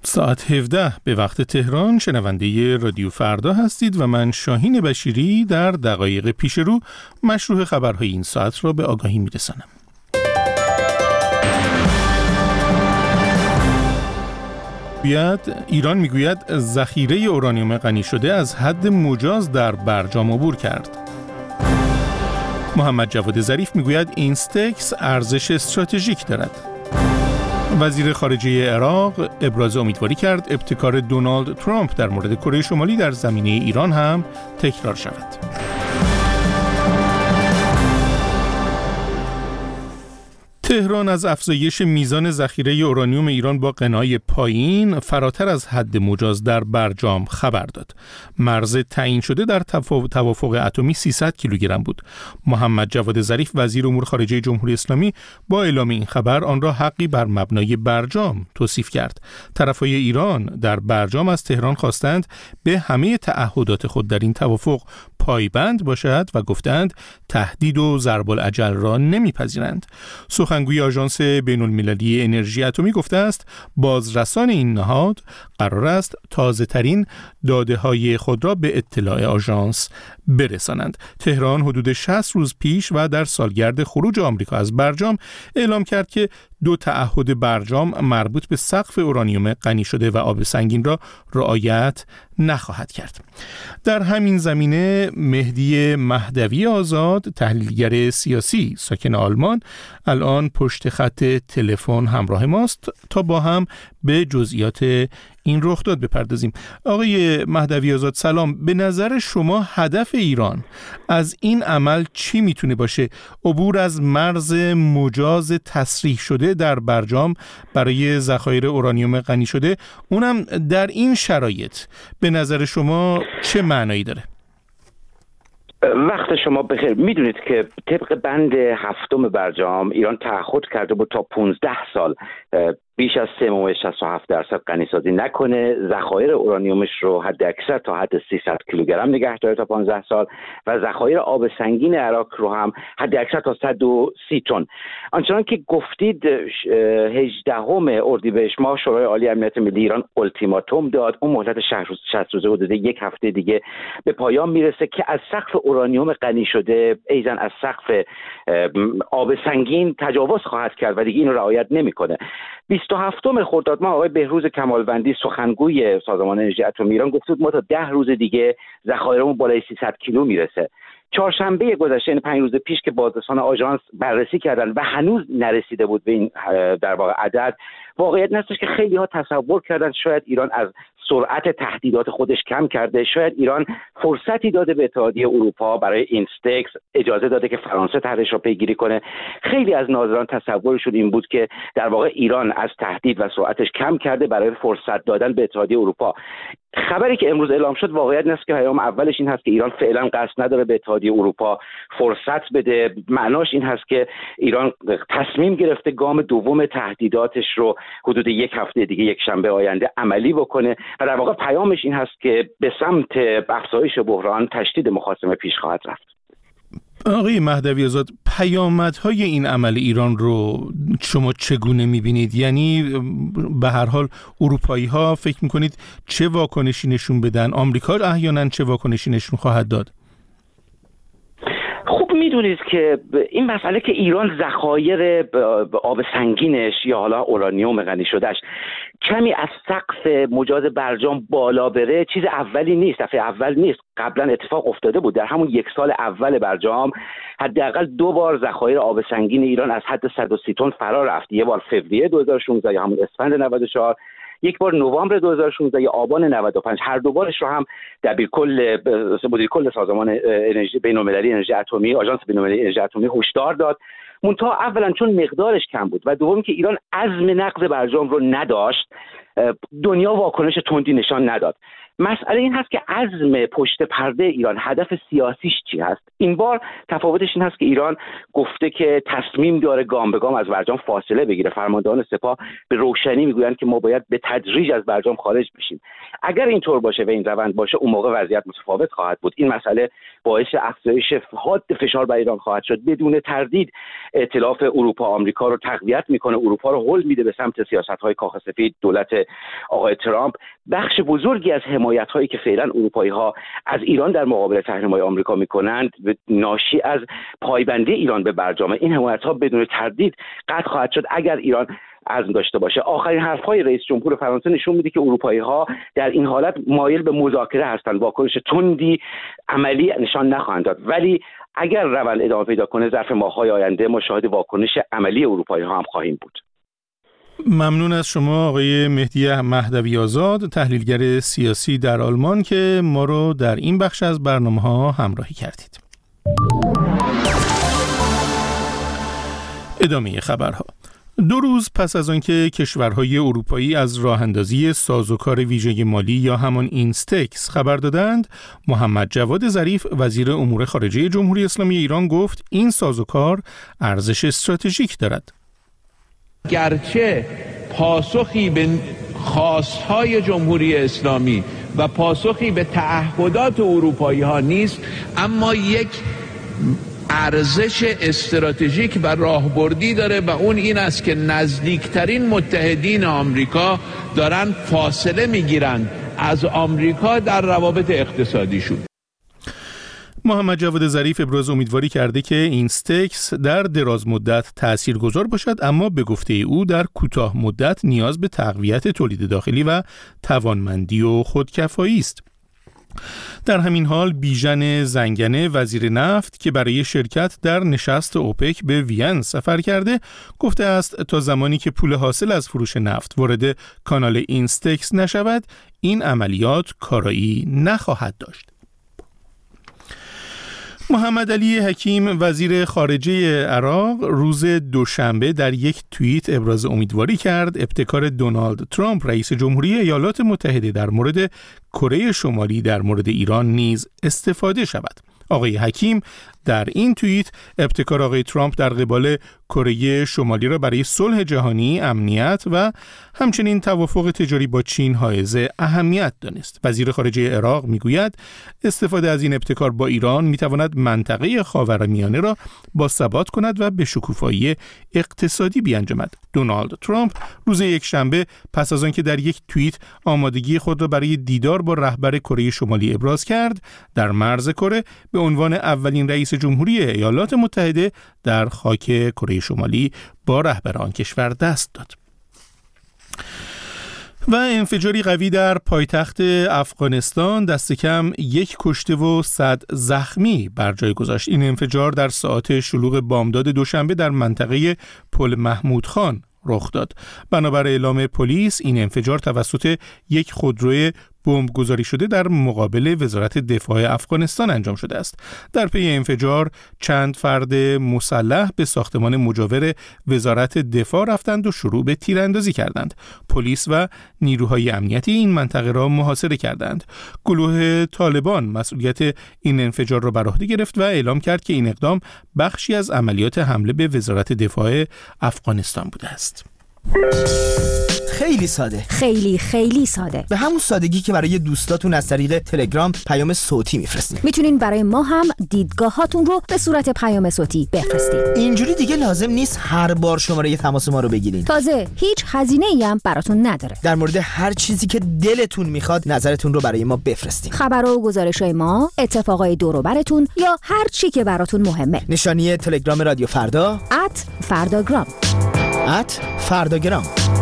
ساعت 17 به وقت تهران شنونده رادیو فردا هستید و من شاهین بشیری در دقایق پیش رو مشروع خبرهای این ساعت را به آگاهی میرسانم. ایران میگوید ذخیره اورانیوم غنی شده از حد مجاز در برجام عبور کرد. محمد جواد ظریف میگوید اینستکس ارزش استراتژیک دارد. وزیر خارجه عراق ابراز امیدواری کرد ابتکار دونالد ترامپ در مورد کره شمالی در زمینه ایران هم تکرار شود. تهران از افزایش میزان ذخیره اورانیوم ایران با غنای پایین فراتر از حد مجاز در برجام خبر داد. مرز تعیین شده در توافق اتمی 300 کیلوگرم بود. محمد جواد ظریف وزیر امور خارجه جمهوری اسلامی با اعلام این خبر آن را حقی بر مبنای برجام توصیف کرد. طرفای ایران در برجام از تهران خواستند به همه تعهدات خود در این توافق پایبند باشد و گفتند تهدید و ضرب الاجل را نمیپذیرند. سخنگوی آژانس بین‌المللی انرژی اتمی گفته است بازرسان این نهاد قرار است تازه‌ترین داده‌های خود را به اطلاع آژانس برسانند. تهران حدود 60 روز پیش و در سالگرد خروج آمریکا از برجام اعلام کرد که 2 تعهد برجام مربوط به سقف اورانیوم غنی شده و آب سنگین را رعایت نخواهد کرد. در همین زمینه مهدی مهدوی آزاد، تحلیلگر سیاسی ساکن آلمان، الان پشت خط تلفن همراه ماست تا با هم به جزئیات این رخداد بپردازیم. آقای مهدوی آزاد سلام، به نظر شما هدف ایران از این عمل چی میتونه باشه؟ عبور از مرز مجاز تصریح شده در برجام برای ذخایر اورانیوم غنی شده، اونم در این شرایط، به نظر شما چه معنایی داره؟ وقت شما بخیر. میدونید که طبق بند 7 برجام ایران تعهد کرده بود تا 15 سال بیش از 3.67% غنیسازی نکنه، ذخایر اورانیومش رو حد اکثر تا حد 300 کیلوگرم نگه داره تا 15 سال و ذخایر آب سنگین عراق رو هم حد اکثر تا 130 تن. آنچنان که گفتید 18 اردیبهشت ماه شورای عالی امنیت ملی ایران التیماتوم داد. اون مهلت 60 روزه حدود یک هفته دیگه به پایان میرسه که از سقف اورانیوم غنی شده ایزن از سقف آب سنگین تجاوز خواهد کرد و دیگه اینو رعایت نمیکنه. 27 خرداد ماه آقای بهروز کمالوندی سخنگوی سازمان انرژی اتمی ایران گفت ما تا 10 روز دیگه ذخایرمون بالای 300 کیلو میرسه. چهارشنبه گذشته، یعنی 5 روز پیش که بازرسان آژانس بررسی کردن و هنوز نرسیده بود به این در واقع عدد، واقعیت هستش که خیلی ها تصور کردن شاید ایران از سرعت تهدیدات خودش کم کرده، شاید ایران فرصتی داده به اتحادیه اروپا برای اینستکس، اجازه داده که فرانسه طرحش را پیگیری کنه. خیلی از ناظران تصورشون این بود که در واقع ایران از تهدید و سرعتش کم کرده برای فرصت دادن به اتحادیه اروپا. خبری که امروز اعلام شد واقعیت نیست که پیام اولش این هست که ایران فعلا قصد نداره به اتحادیه اروپا فرصت بده. معناش این هست که ایران تصمیم گرفته گام دوم تهدیداتش رو حدود یک هفته دیگه، یک شنبه آینده عملی بکنه و در واقع پیامش این هست که به سمت افزایش بحران، تشدید مخاصمه پیش خواهد رفت. آقای مهدوی آزاد، پیامدهای این عمل ایران رو شما چگونه می‌بینید؟ یعنی به هر حال اروپایی ها فکر می‌کنید چه واکنشی نشون بدن؟ آمریکا احیانا چه واکنشی نشون خواهد داد؟ خوب میدونید که این مسئله که ایران ذخایر آب سنگینش یا حالا اورانیوم غنی شدهش کمی از سقف مجاز برجام بالا بره چیز اولی نیست، دفعه اول نیست. قبلا اتفاق افتاده بود. در همون یک سال اول برجام حداقل 2 بار ذخایر آب سنگین ایران از حد 130 تن فرا رفت. یه بار فوریه 2016 یا همون اسفند 94، یک بار نوامبر 2016 یا آبان 95. هر دو بارش رو هم مدیر کل سازمان انرژی بین‌المللی انرژی اتمی، آژانس بین‌المللی انرژی اتمی هشدار داد. منتها اولا چون مقدارش کم بود و دوم که ایران عزم نقض برجام رو نداشت، دنیا واکنش تندی نشان نداد. مسئله این هست که عزم پشت پرده ایران، هدف سیاسیش چی هست؟ این بار تفاوتش این هست که ایران گفته که تصمیم داره گام به گام از برجام فاصله بگیره. فرماندهان سپاه به روشنی میگویند که ما باید به تدریج از برجام خارج بشیم. اگر اینطور باشه و این روند باشه، اون موقع وضعیت متفاوت خواهد بود. این مسئله باعث افزایش حاد فشار بر ایران خواهد شد. بدون تردید ائتلاف اروپا آمریکا رو تقویت میکنه، اروپا رو هل میده به سمت سیاست‌های کاخ سفید، دولت آقای ترامپ بخش بزرگی از حمایت‌هایی که فعلا اروپایی‌ها از ایران در مقابل تحریم‌های آمریکا می‌کنند ناشی از پایبندی ایران به برجام. این حمایت‌ها بدون تردید قطع خواهد شد اگر ایران عزم داشته باشه. آخرین حرف‌های رئیس جمهور فرانسه نشون میده که اروپایی‌ها در این حالت مایل به مذاکره هستند، واکنش تندی عملی نشان نخواهند داد، ولی اگر روند ادامه پیدا کنه ظرف ماه‌های آینده ما شاهد واکنش عملی اروپایی‌ها هم خواهیم بود. ممنون از شما آقای مهدی مهدوی آزاد، تحلیلگر سیاسی در آلمان که ما رو در این بخش از برنامه‌ها همراهی کردید. ادامه خبرها. 2 روز پس از آنکه کشورهای اروپایی از راه‌اندازی سازوکار ویژه مالی یا همان اینستکس خبر دادند، محمد جواد ظریف وزیر امور خارجه جمهوری اسلامی ایران گفت این سازوکار ارزش استراتژیک دارد. گرچه پاسخی به خواستهای جمهوری اسلامی و پاسخی به تعهدات اروپایی ها نیست، اما یک ارزش استراتژیک و راهبردی داره و اون این است که نزدیکترین متحدین آمریکا دارن فاصله میگیرن از آمریکا در روابط اقتصادیشون. محمد جواد ظریف ابراز امیدواری کرده که اینستکس در دراز مدت تاثیرگذار باشد، اما به گفته او در کوتاه مدت نیاز به تقویت تولید داخلی و توانمندی و خودکفایی است. در همین حال بیژن زنگنه وزیر نفت که برای شرکت در نشست اوپک به وین سفر کرده گفته است تا زمانی که پول حاصل از فروش نفت وارد کانال اینستکس نشود این عملیات کارایی نخواهد داشت. محمد علی حکیم وزیر خارجه عراق روز دوشنبه در یک توییت ابراز امیدواری کرد ابتکار دونالد ترامپ رئیس جمهوری ایالات متحده در مورد کره شمالی در مورد ایران نیز استفاده شود. آقای حکیم در این توییت ابتکار آقای ترامپ در قبال کره شمالی را برای صلح جهانی، امنیت و همچنین توافق تجاری با چین حائز اهمیت دانست. وزیر خارجه عراق میگوید استفاده از این ابتکار با ایران میتواند منطقه خاورمیانه را باثبات کند و به شکوفایی اقتصادی بیانجامد. دونالد ترامپ روز یکشنبه پس از آنکه در یک توییت آمادگی خود را برای دیدار با رهبر کره شمالی ابراز کرد، در مرز کره به عنوان اولین رئیس جمهوری ایالات متحده در خاک کره شمالی با رهبر آن کشور دست داد. و انفجاری قوی در پایتخت افغانستان دست کم 1 کشته و 100 زخمی بر جای گذاشت. این انفجار در ساعات شلوغ بامداد دوشنبه در منطقه پل محمود خان رخ داد. بنابر اعلام پلیس این انفجار توسط یک خودروی بمبگذاری شده در مقابل وزارت دفاع افغانستان انجام شده است. در پی انفجار چند فرد مسلح به ساختمان مجاور وزارت دفاع رفتند و شروع به تیراندازی کردند. پلیس و نیروهای امنیتی این منطقه را محاصره کردند. گروه طالبان مسئولیت این انفجار را بر عهده گرفت و اعلام کرد که این اقدام بخشی از عملیات حمله به وزارت دفاع افغانستان بوده است. خیلی ساده، خیلی ساده، به همون سادگی که برای دوستاتون از طریق تلگرام پیام صوتی میفرستین. میتونین برای ما هم دیدگاهاتون رو به صورت پیام صوتی بفرستین. اینجوری دیگه لازم نیست هر بار شماره تماس ما رو بگیرین. تازه هیچ هزینه‌ای هم براتون نداره. در مورد هر چیزی که دلتون میخواد نظرتون رو برای ما بفرستین. خبر و گزارش‌های ما، اتفاقای دور و براتون یا هر چی که براتون مهمه. نشانی تلگرام رادیو فردا @فرداگرام. @فرداگرام.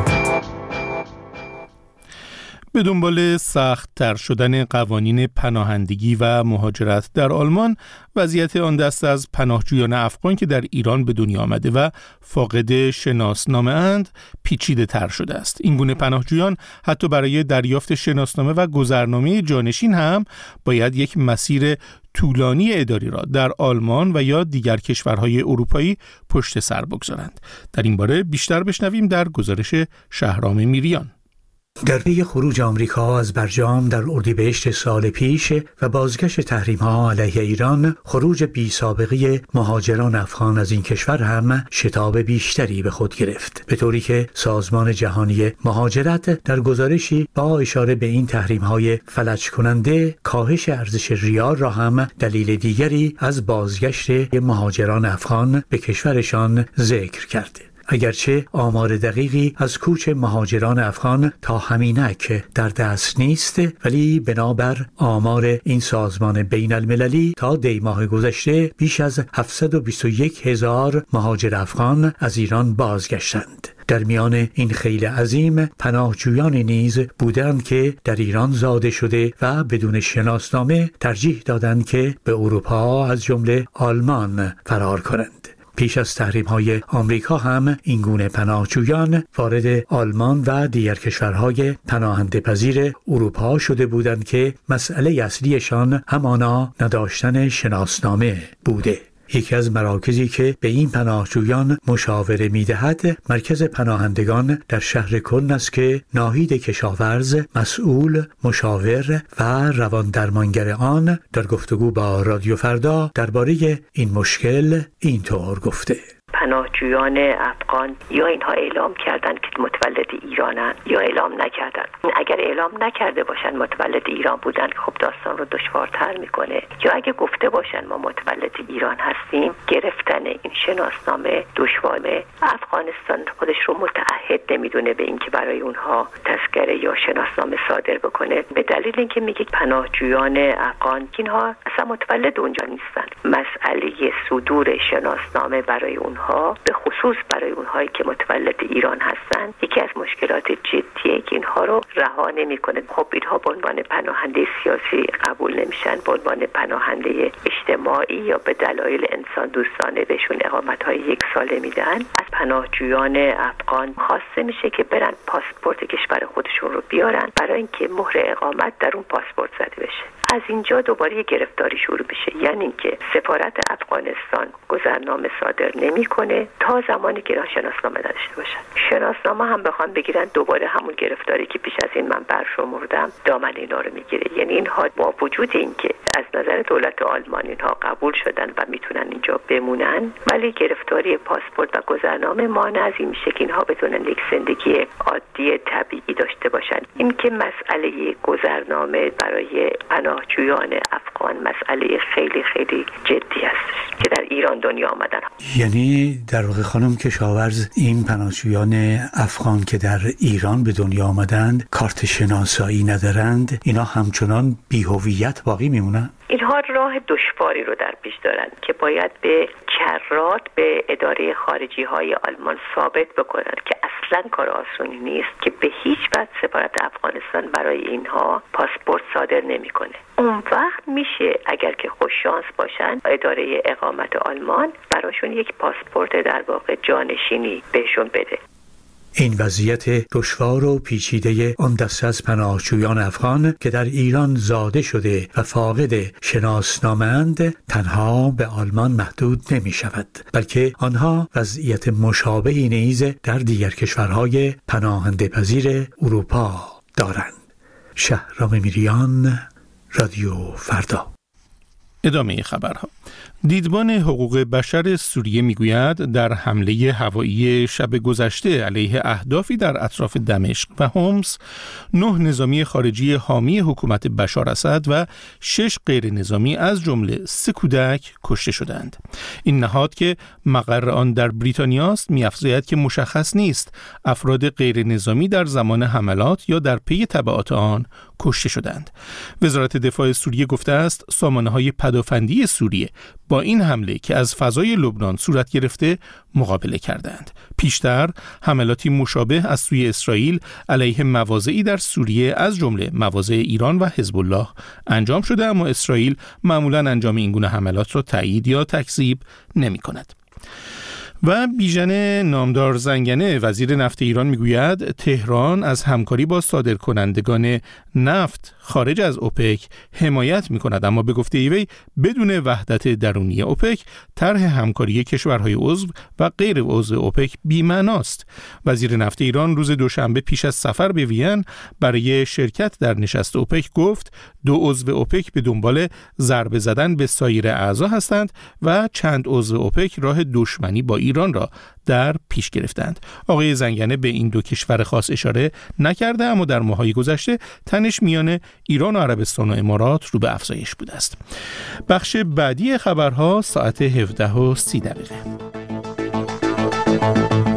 به دنبال سخت‌تر شدن قوانین پناهندگی و مهاجرت در آلمان، وضعیت آن دسته از پناهجویان افغان که در ایران به دنیا آمده و فاقد شناسنامه اند پیچیده تر شده است. این گونه پناهجویان حتی برای دریافت شناسنامه و گذرنامه جانشین هم باید یک مسیر طولانی اداری را در آلمان و یا دیگر کشورهای اروپایی پشت سر بگذارند. در این باره بیشتر بشنویم در گزارش شهرام میریان. در پی خروج آمریکا از برجام در اردیبهشت سال پیش و بازگشت تحریم‌ها علیه ایران، خروج بی‌سابقه مهاجران افغان از این کشور هم شتاب بیشتری به خود گرفت، به طوری که سازمان جهانی مهاجرت در گزارشی با اشاره به این تحریم‌های فلج کننده کاهش ارزش ریال را هم دلیل دیگری از بازگشت مهاجران افغان به کشورشان ذکر کرد. اگرچه آمار دقیقی از کوچ مهاجران افغان تا همینک در دست نیست، ولی بنابر آمار این سازمان بین المللی تا دی ماه گذشته بیش از 721,000 مهاجر افغان از ایران بازگشتند. در میان این خیل عظیم پناهجویانی نیز بودند که در ایران زاده شده و بدون شناسنامه ترجیح دادند که به اروپا از جمله آلمان فرار کنند. پیش از تحریم‌های آمریکا هم این گونه پناهجویان وارد آلمان و دیگر کشورهای پناهنده پذیر اروپا شده بودند که مسئله اصلیشان همانا نداشتن شناسنامه بوده. یکی از مراکزی که به این پناهجویان مشاوره می‌دهد مرکز پناهندگان در شهر کلن است که ناهید کشاورز مسئول، مشاور و روان درمانگر آن در گفتگو با رادیو فردا درباره این مشکل اینطور گفته: پناهجویان افغان یا اینها اعلام کردن که متولد ایرانن یا اعلام نکردن. اگر اعلام نکرده باشن متولد ایران بودن خب داستان رو دشوارتر میکنه، یا اگه گفته باشن ما متولد ایران هستیم گرفتن این شناسنامه دشواره. افغانستان خودش رو متعهد نمیدونه به اینکه برای اونها تذکره یا شناسنامه صادر بکنه، به دلیل اینکه میگه پناهجویان افغان اینها اصلا متولد اونجا نیستن. مسئله صدور شناسنامه برای اونها به خصوص برای اونهایی که متولد ایران هستن یکی از مشکلات جدیه که اینها رو رها نمی‌کنه. خب اینها به عنوان پناهنده سیاسی قبول نمیشن، به عنوان پناهنده اجتماعی یا به دلایل انسان دوستانه بهشون اقامت‌های 1 ساله میدن. از پناهجویان افغان خواسته میشه که برن پاسپورت کشور خودشون رو بیارن برای اینکه مهر اقامت در اون پاسپورت زده بشه. از اینجا دوباره یه گرفتاری شروع بشه، یعنی اینکه سفارت افغانستان گذرنامه صادر نمیکنه تا زمانی که شناسنامه نداشته باشن. شناسنامه هم بخوان بگیرن دوباره همون گرفتاری که پیش از این من برشمردم دامن اینا رو میگیره. یعنی اینها با وجود اینکه از نظر دولت آلمان اینها قبول شدن و میتونن اینجا بمونن، ولی گرفتاری پاسپورت و گذرنامه مانع از این میشه که اینها بتونن یک زندگی عادی طبیعی داشته باشن. این که مسئله گذرنامه برای پناهجویان افغان مسئله خیلی خیلی جدی است که در ایران دنیا آمدن. یعنی در واقع خانم کشاورز این پناهجویان افغان که در ایران به دنیا آمدند کارت شناسایی ندارند، اینا همچنان بی‌هویت باقی میمونن؟ اینها راه دشواری رو در پیش دارن که باید به کرات به اداره خارجی های آلمان ثابت بکنن که اصلا کار آسونی نیست که به هیچ وجه سفارت افغانستان برای اینها پاسپورت صادر نمیکنه. اون وقت میشه اگر که خوش شانس باشن اداره اقامت آلمان براشون یک پاسپورت در واقع جانشینی بهشون بده. این وضعیت دشوار و پیچیده آن دسته از پناهجویان افغان که در ایران زاده شده و فاقد شناسنامه‌اند تنها به آلمان محدود نمی شود، بلکه آنها وضعیت مشابهی نیز در دیگر کشورهای پناهنده پذیر اروپا دارند. شهرام میریان، رادیو فردا. ادامه خبرها. دیدبان حقوق بشر سوریه میگوید در حمله هوایی شب گذشته علیه اهدافی در اطراف دمشق و حمص 9 نظامی خارجی حامی حکومت بشار اسد و 6 غیر نظامی از جمله 3 کودک کشته شدند. این نهاد که مقر آن در بریتانیا است می‌افزاید که مشخص نیست افراد غیر نظامی در زمان حملات یا در پی تبعات آن کشته شدند. وزارت دفاع سوریه گفته است سامانه‌های پدافندی سوریه با این حمله که از فضای لبنان صورت گرفته مقابله کردند. پیشتر حملاتی مشابه از سوی اسرائیل علیه مواضعی در سوریه از جمله مواضع ایران و حزب الله انجام شده، اما اسرائیل معمولاً انجام این گونه حملات را تایید یا تکذیب نمی‌کند. و بیژن نامدار زنگنه وزیر نفت ایران میگوید تهران از همکاری با صادرکنندگان نفت خارج از اوپک حمایت میکند، اما به گفته وی بدون وحدت درونی اوپک طرح همکاری کشورهای عضو و غیر عضو اوپک بی‌معناست. وزیر نفت ایران روز دوشنبه پیش از سفر به وین برای شرکت در نشست اوپک گفت 2 عضو اوپک به دنبال ضربه زدن به سایر اعضا هستند و چند عضو اوپک راه دشمنی با ایران را در پیش گرفتند. آقای زنگنه به این 2 کشور خاص اشاره نکرده، اما در ماه‌های گذشته تنش میان ایران و عربستان و امارات رو به افزایش بوده است. بخش بعدی خبرها ساعت 17:30.